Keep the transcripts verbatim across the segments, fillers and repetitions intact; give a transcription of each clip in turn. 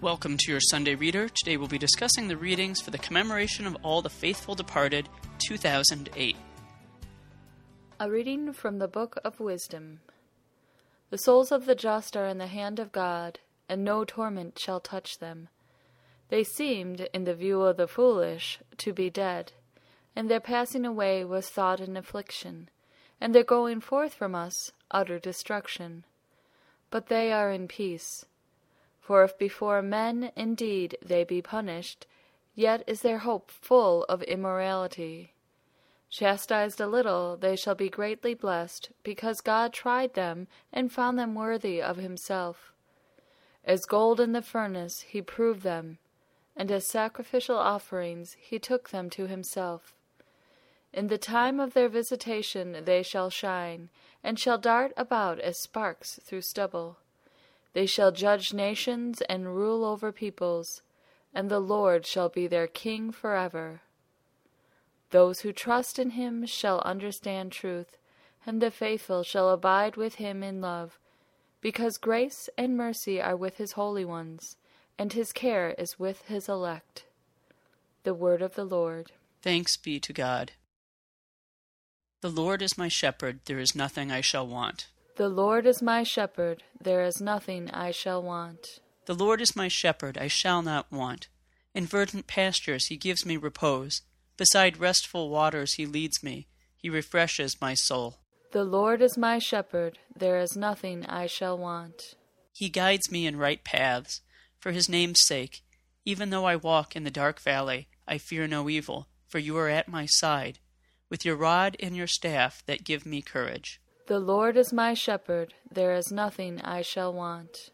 Welcome to your Sunday Reader. Today we'll be discussing the readings for the commemoration of all the faithful departed, two thousand eight. A reading from the Book of Wisdom. The souls of the just are in the hand of God, and no torment shall touch them. They seemed, in the view of the foolish, to be dead, and their passing away was thought an affliction, and their going forth from us utter destruction. But they are in peace. For if before men indeed they be punished, yet is their hope full of immorality. Chastised a little, they shall be greatly blessed, because God tried them and found them worthy of himself. As gold in the furnace he proved them, and as sacrificial offerings he took them to himself. In the time of their visitation they shall shine, and shall dart about as sparks through stubble. They shall judge nations and rule over peoples, and the Lord shall be their king forever. Those who trust in him shall understand truth, and the faithful shall abide with him in love, because grace and mercy are with his holy ones, and his care is with his elect. The word of the Lord. Thanks be to God. The Lord is my shepherd, there is nothing I shall want. The Lord is my shepherd, there is nothing I shall want. The Lord is my shepherd, I shall not want. In verdant pastures he gives me repose. Beside restful waters he leads me. He refreshes my soul. The Lord is my shepherd, there is nothing I shall want. He guides me in right paths, for his name's sake. Even though I walk in the dark valley, I fear no evil, for you are at my side, with your rod and your staff that give me courage. The Lord is my shepherd, there is nothing I shall want.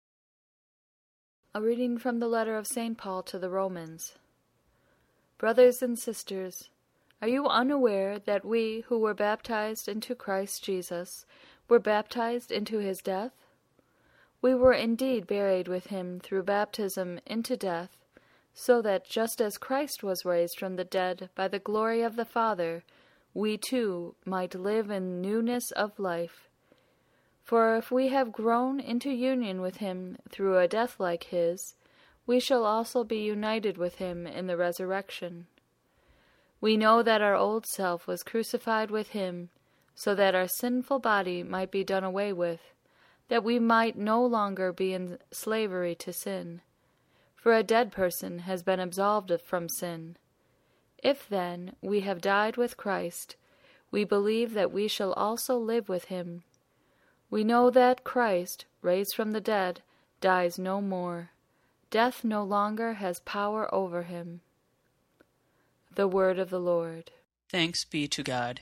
A reading from the letter of Saint Paul to the Romans. Brothers and sisters, are you unaware that we who were baptized into Christ Jesus were baptized into his death? We were indeed buried with him through baptism into death, so that just as Christ was raised from the dead by the glory of the Father, we too might live in newness of life. For if we have grown into union with him through a death like his, we shall also be united with him in the resurrection. We know that our old self was crucified with him, so that our sinful body might be done away with, that we might no longer be in slavery to sin. For a dead person has been absolved from sin. If then we have died with Christ, we believe that we shall also live with him. We know that Christ, raised from the dead, dies no more. Death no longer has power over him. The word of the Lord. Thanks be to God.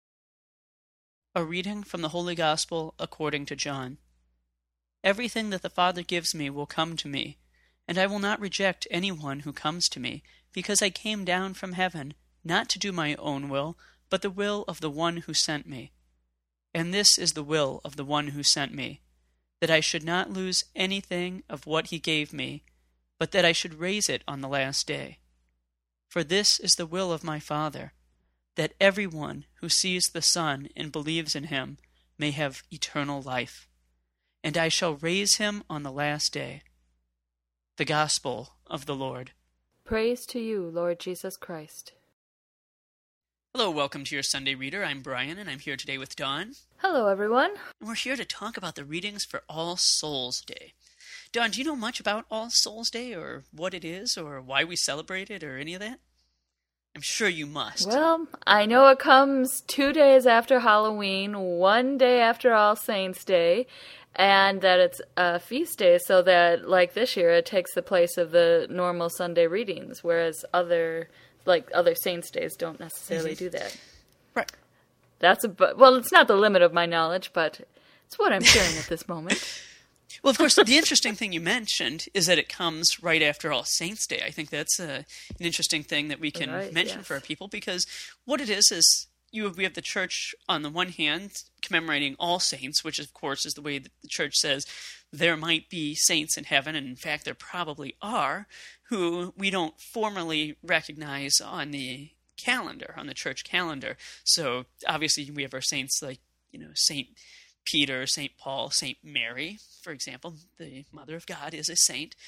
A reading from the Holy Gospel according to John. Everything that the Father gives me will come to me, and I will not reject anyone who comes to me, because I came down from heaven, not to do my own will, but the will of the one who sent me. And this is the will of the one who sent me, that I should not lose anything of what he gave me, but that I should raise it on the last day. For this is the will of my Father, that everyone who sees the Son and believes in him may have eternal life, and I shall raise him on the last day. The Gospel of the Lord. Praise to you, Lord Jesus Christ. Hello, welcome to your Sunday Reader. I'm Brian, and I'm here today with Dawn. Hello, everyone. And we're here to talk about the readings for All Souls Day. Dawn, do you know much about All Souls Day, or what it is, or why we celebrate it, or any of that? I'm sure you must. Well, I know it comes two days after Halloween, one day after All Saints' Day, and that it's a feast day, so that, like this year, it takes the place of the normal Sunday readings, whereas other, like other Saints' Days don't necessarily mm-hmm. do that. Right. That's a, well, it's not the limit of my knowledge, but it's what I'm sharing at this moment. Well, of course, the interesting thing you mentioned is that it comes right after All Saints' Day. I think that's a, an interesting thing that we can right, mention yes. for our people, because what it is is you we have the church on the one hand commemorating all saints, which of course is the way that the church says there might be saints in heaven, and in fact there probably are, who we don't formally recognize on the calendar, on the church calendar. So obviously we have our saints like, you know, Saint Peter, Saint Paul, Saint Mary, for example. The Mother of God is a saint.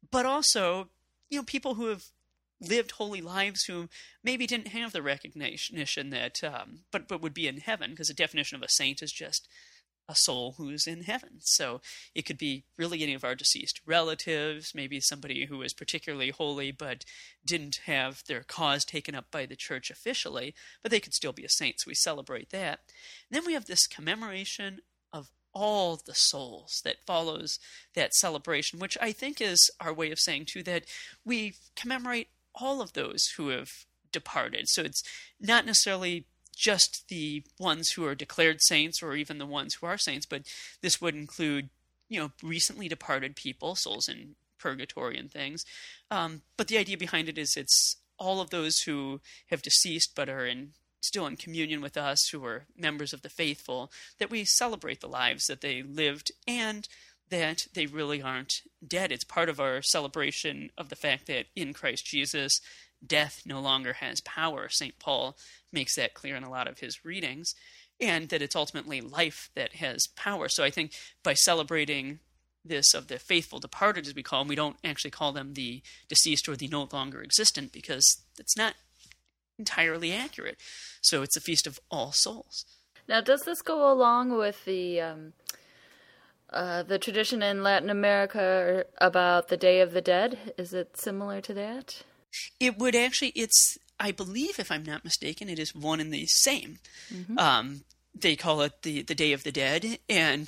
but also, you know, people who have lived holy lives who maybe didn't have the recognition that, um, but, but would be in heaven, because the definition of a saint is just a soul who's in heaven. So it could be really any of our deceased relatives, maybe somebody who was particularly holy but didn't have their cause taken up by the church officially, but they could still be a saint, so we celebrate that. And then we have this commemoration of all the souls that follows that celebration, which I think is our way of saying, too, that we commemorate all of those who have departed. So it's not necessarily just the ones who are declared saints or even the ones who are saints, but this would include, you know, recently departed people, souls in purgatory and things. Um, but the idea behind it is it's all of those who have deceased but are in still in communion with us, who are members of the faithful, that we celebrate the lives that they lived and that they really aren't dead. It's part of our celebration of the fact that in Christ Jesus, death no longer has power. Saint Paul makes that clear in a lot of his readings, and that it's ultimately life that has power. So I think by celebrating this of the faithful departed, as we call them, we don't actually call them the deceased or the no longer existent, because it's not entirely accurate. So it's a feast of all souls. Now, does this go along with the um, uh, the tradition in Latin America about the Day of the Dead? Is it similar to that? It would actually, it's, I believe, if I'm not mistaken, it is one and the same. Mm-hmm. Um, they call it the, the Day of the Dead, and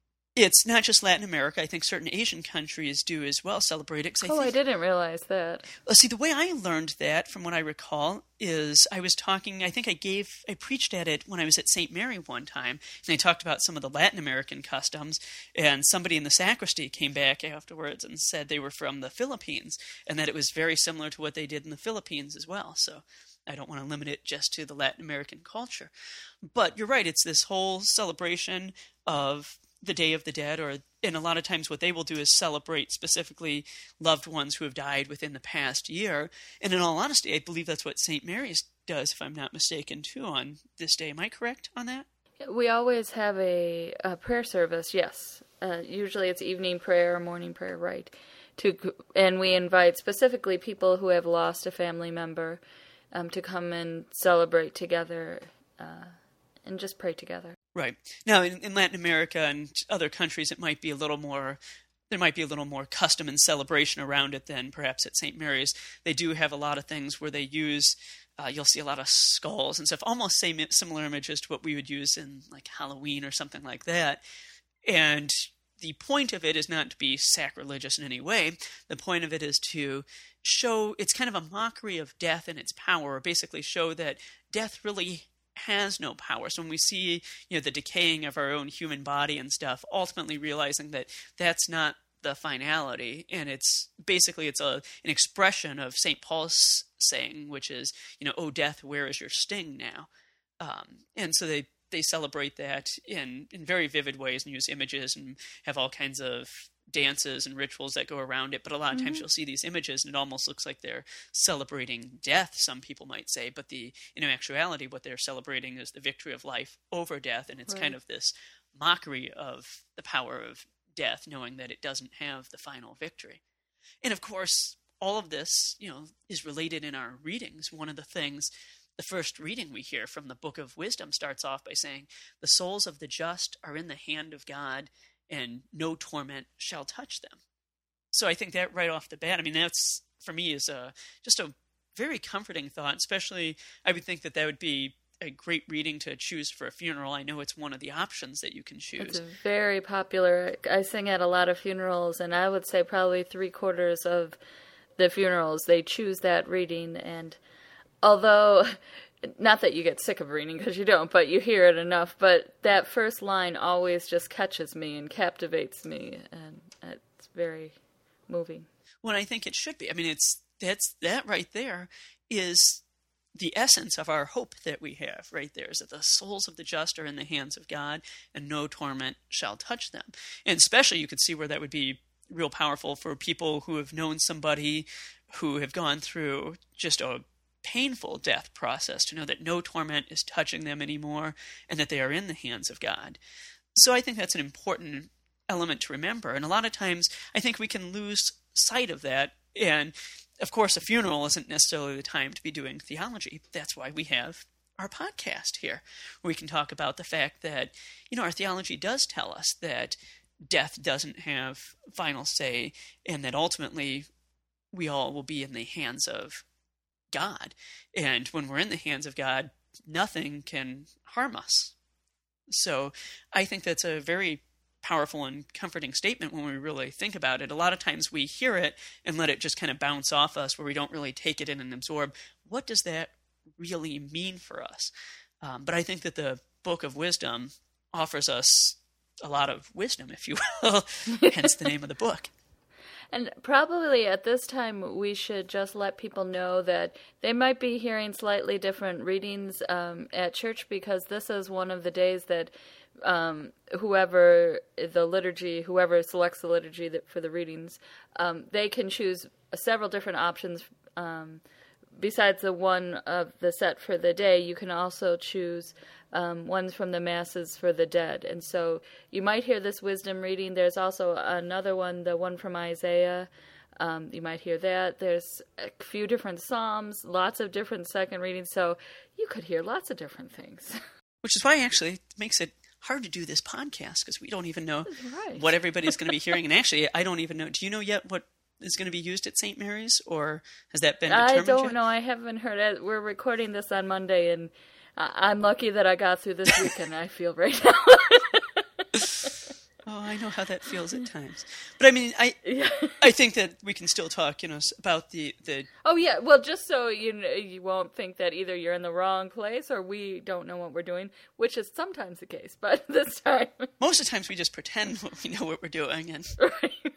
it's not just Latin America. I think certain Asian countries do as well celebrate it. I oh, think, I didn't realize that. Well, see, the way I learned that, from what I recall, is I was talking, I think I gave, I preached at it when I was at Saint Mary one time, and I talked about some of the Latin American customs, and somebody in the sacristy came back afterwards and said they were from the Philippines, and that it was very similar to what they did in the Philippines as well. So I don't want to limit it just to the Latin American culture. But you're right, it's this whole celebration of the Day of the Dead, or and a lot of times what they will do is celebrate specifically loved ones who have died within the past year. And in all honesty, I believe that's what Saint Mary's does, if I'm not mistaken, too, on this day. Am I correct on that? We always have a, a prayer service, yes. Uh, usually it's evening prayer or morning prayer, right? To and we invite specifically people who have lost a family member um, to come and celebrate together uh, and just pray together. Right. Now, in, in Latin America and other countries, it might be a little more, there might be a little more custom and celebration around it than perhaps at Saint Mary's. They do have a lot of things where they use, uh, you'll see a lot of skulls and stuff, almost same similar images to what we would use in like Halloween or something like that. And the point of it is not to be sacrilegious in any way. The point of it is to show, it's kind of a mockery of death and its power, or basically show that death really has no power. So when we see, you know, the decaying of our own human body and stuff, ultimately realizing that that's not the finality, and it's basically it's a an expression of Saint Paul's saying, which is, you know, "Oh death, where is your sting now?" Um, and so they they celebrate that in in very vivid ways and use images and have all kinds of dances and rituals that go around it. But a lot of times mm-hmm. you'll see these images and it almost looks like they're celebrating death, some people might say, but the in actuality what they're celebrating is the victory of life over death, and it's right. kind of this mockery of the power of death, knowing that it doesn't have the final victory. And of course, all of this, you know, is related in our readings. One of the things, the first reading we hear from the Book of Wisdom starts off by saying, "The souls of the just are in the hand of God, and no torment shall touch them." So I think that right off the bat, I mean, that's, for me, is a, just a very comforting thought, especially I would think that that would be a great reading to choose for a funeral. I know it's one of the options that you can choose. It's very popular. I sing at a lot of funerals, and I would say probably three quarters of the funerals, they choose that reading. And although, not that you get sick of reading, because you don't, but you hear it enough, but that first line always just catches me and captivates me, and it's very moving. Well, I think it should be. I mean, it's that's that right there is the essence of our hope that we have right there, is that the souls of the just are in the hands of God and no torment shall touch them. And especially you could see where that would be real powerful for people who have known somebody who have gone through just a painful death process, to know that no torment is touching them anymore and that they are in the hands of God. So I think that's an important element to remember. And a lot of times I think we can lose sight of that. And of course, a funeral isn't necessarily the time to be doing theology. That's why we have our podcast here, where we can talk about the fact that, you know, our theology does tell us that death doesn't have final say, and that ultimately we all will be in the hands of God. And when we're in the hands of God, nothing can harm us. So I think that's a very powerful and comforting statement when we really think about it. A lot of times we hear it and let it just kind of bounce off us, where we don't really take it in and absorb. What does that really mean for us? Um, but I think that the Book of Wisdom offers us a lot of wisdom, if you will, hence the name of the book. And probably at this time, we should just let people know that they might be hearing slightly different readings um, at church, because this is one of the days that um, whoever the liturgy, whoever selects the liturgy that, for the readings, um, they can choose several different options. Um, besides the one of the set for the day, you can also choose Um, ones from the Masses for the dead. And so you might hear this wisdom reading. There's also another one, the one from Isaiah. Um, you might hear that. There's a few different Psalms, lots of different second readings. So you could hear lots of different things. Which is why actually it makes it hard to do this podcast, because we don't even know right. what everybody's going to be hearing. And actually, I don't even know. Do you know yet what is going to be used at Saint Mary's, or has that been determined I don't yet? know. I haven't heard it. We're recording this on Monday, and I'm lucky that I got through this weekend, I feel right now. Oh, I know how that feels at times. But I mean, I yeah. I think that we can still talk, you know, about the... the oh, yeah. Well, just so you know, you won't think that either you're in the wrong place or we don't know what we're doing, which is sometimes the case, but this time... Most of the times we just pretend we know what we're doing. And right.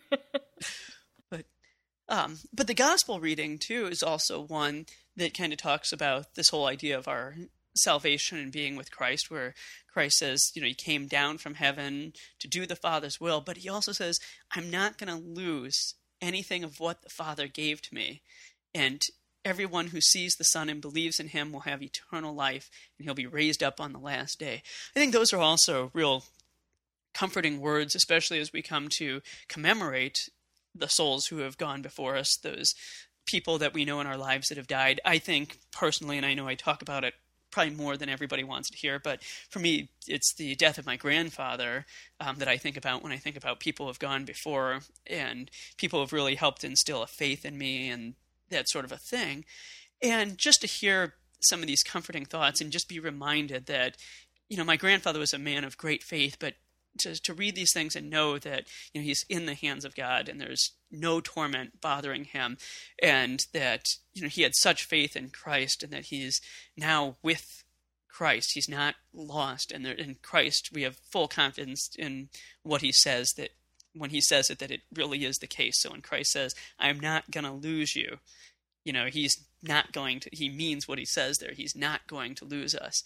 But, um, but the gospel reading, too, is also one that kind of talks about this whole idea of our salvation and being with Christ, where Christ says, you know, he came down from heaven to do the Father's will, but he also says, I'm not going to lose anything of what the Father gave to me. And everyone who sees the Son and believes in him will have eternal life, and he'll be raised up on the last day. I think those are also real comforting words, especially as we come to commemorate the souls who have gone before us, those people that we know in our lives that have died. I think personally, and I know I talk about it probably more than everybody wants to hear, but for me, it's the death of my grandfather um, that I think about when I think about people who have gone before, and people who have really helped instill a faith in me and that sort of a thing. And just to hear some of these comforting thoughts and just be reminded that, you know, my grandfather was a man of great faith, but to, to read these things and know that, you know, he's in the hands of God and there's no torment bothering him, and that, you know, he had such faith in Christ and that he's now with Christ. He's not lost, and there, in Christ we have full confidence in what he says, that when he says it, that it really is the case. So when Christ says, I'm not going to lose you, you know, he's not going to, he means what he says there. He's not going to lose us.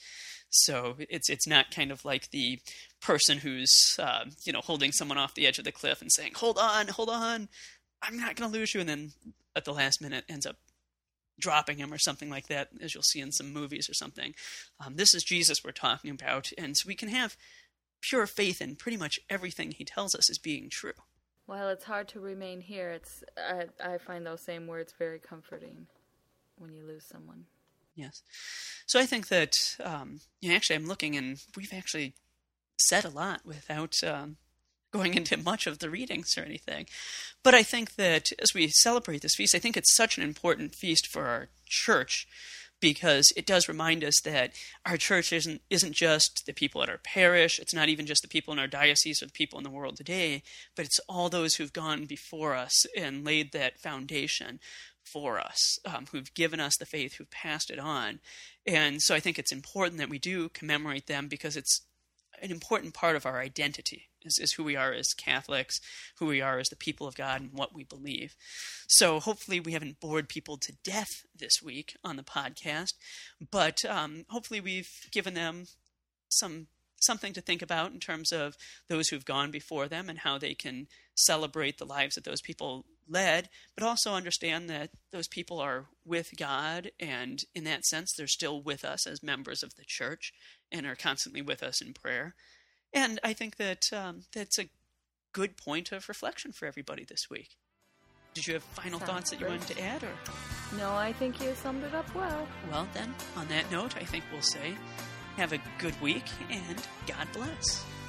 So it's it's not kind of like the person who's, uh, you know, holding someone off the edge of the cliff and saying, hold on, hold on, I'm not going to lose you. And then at the last minute ends up dropping him or something like that, as you'll see in some movies or something. Um, this is Jesus we're talking about. And so we can have pure faith in pretty much everything he tells us as being true. While it's hard to remain here, it's I, I find those same words very comforting when you lose someone. Yes. So I think that, um, you know, actually I'm looking, and we've actually said a lot without um, going into much of the readings or anything. But I think that as we celebrate this feast, I think it's such an important feast for our church, because it does remind us that our church isn't isn't just the people at our parish. It's not even just the people in our diocese or the people in the world today, but it's all those who've gone before us and laid that foundation for us, um, who've given us the faith, who've passed it on. And so I think it's important that we do commemorate them, because it's an important part of our identity, is, is who we are as Catholics, who we are as the people of God, and what we believe. So hopefully we haven't bored people to death this week on the podcast, but um, hopefully we've given them some something to think about in terms of those who've gone before them and how they can celebrate the lives that those people led, but also understand that those people are with God, and in that sense they're still with us as members of the church and are constantly with us in prayer. And I think that um, that's a good point of reflection for everybody this week. Did you have final Sounds thoughts that you great. wanted to add? Or No, I think you summed it up well. Well, then, on that note, I think we'll say have a good week and God bless.